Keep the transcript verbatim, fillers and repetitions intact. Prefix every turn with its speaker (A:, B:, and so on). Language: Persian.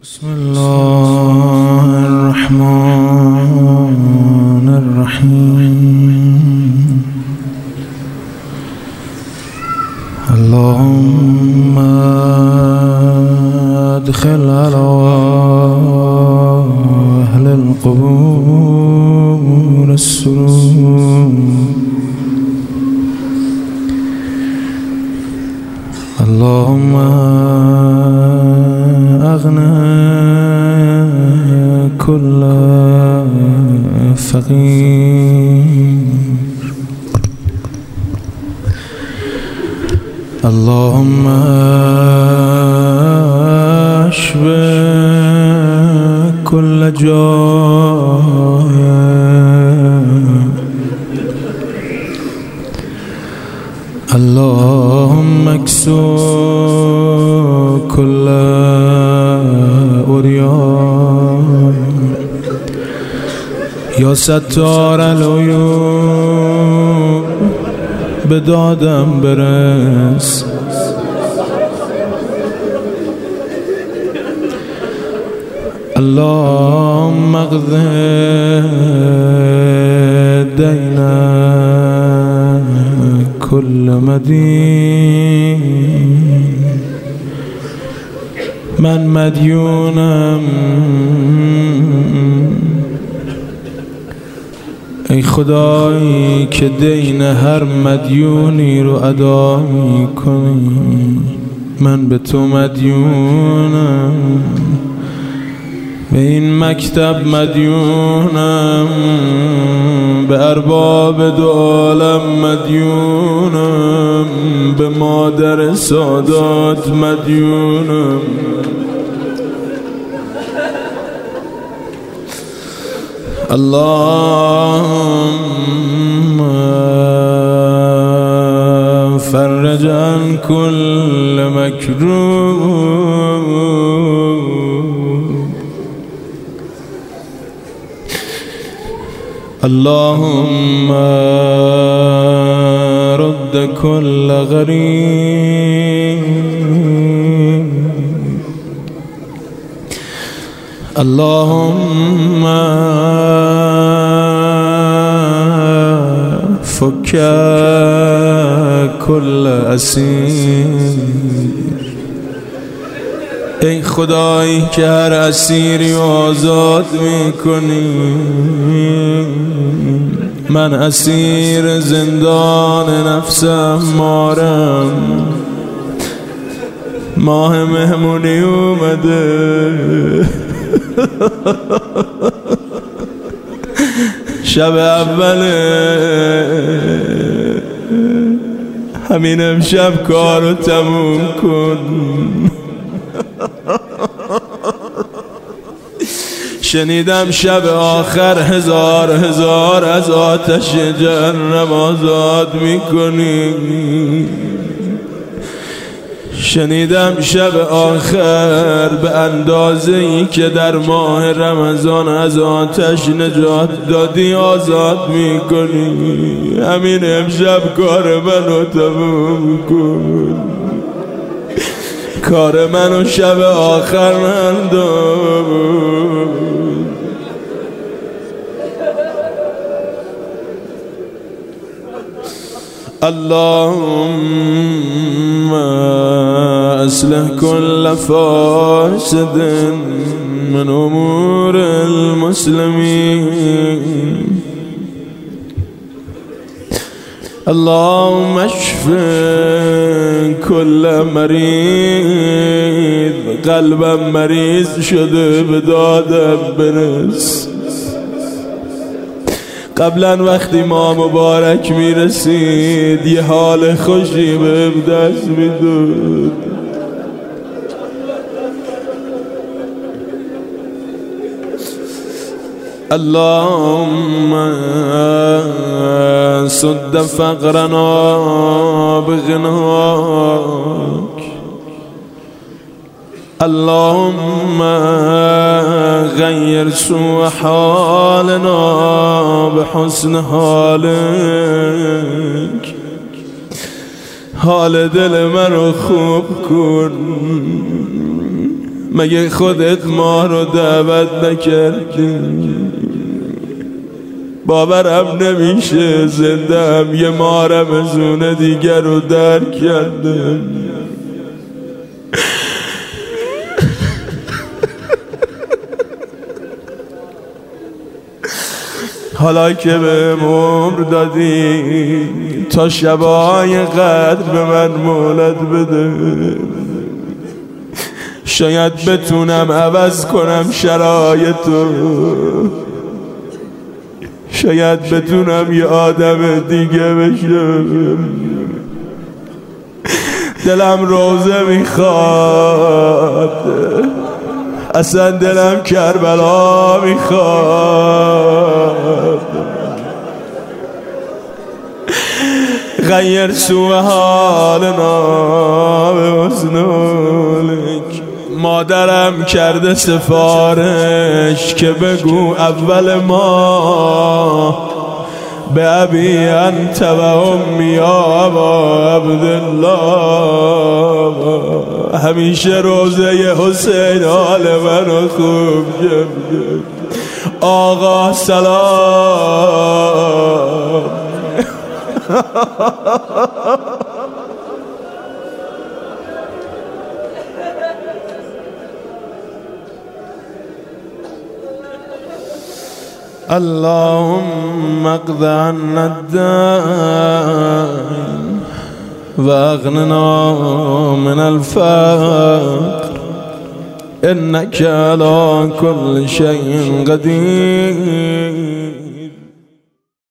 A: بسم الله الرحمن الرحيم. اللهم ادخل على أهل القبور السرور. اللهم أغنى كل فقير. اللهم اشبع كل جائع. اللهم اكسو كل عريان. یا ستار العیوب به دادم برس. اللهم اقض دین كل مدین. من مدیونم ای خدایی که دین هر مدیونی رو ادا میکنی. من به تو مدیونم، به این مکتب مدیونم، به ارباب دو عالم مدیونم، به مادر سادات مدیونم. اللهم فرج عن كل مكروب. اللهم رد كل غريب. اللهم فك كل اسیر. ای خدایی که هر اسیری آزاد میکنی. من اسیر زندان نفسم مارم. ماه مهمونی اومده. شب اوله. همین امشب کارو تموم کن. شنیدم شب آخر هزار هزار از آتش جهنم آزاد میکنی. شنیدم شب آخر به اندازه ای که در ماه رمضان از آتش نجات دادی آزاد میکنی. همین امشب کار منو تموم کن. کار منو شب آخر انداز. اللهم اصلح كل فاسد من امور المسلمين. اللهم اشف كل مريض. قلبم مریض شده به دادم برس. قبلا وقتی ما مبارک میرسید یه حال خوشی به دست میداد. اللهم سد فقرنا بغناك. اللهم غير سوء حالنا بحسن حالك. حال دل من رو خوب کن. مگه خودت ما رو دعوت نکردی؟ باورم نمیشه زندم یه ماه رمضون دیگر رو درک کردم. حالا که به عمر دادی تا شبای قدر به من مولد بده، شاید بتونم عوض کنم شرایطو، شاید بتونم یه آدم دیگه بشم. دلم روزه میخواد، اصلا دلم کربلا میخواد. غیر سوء حالنا به حسنک. مادرم کرده سفارش که بگو اول ما به ابی انت و امی یا ابا عبدالله. همیشه روزه حسین حال منو خوب جمع. آقا سلام. اللهم اقض عنا الدين واغننا من الفقر انك على كل شيء قدير.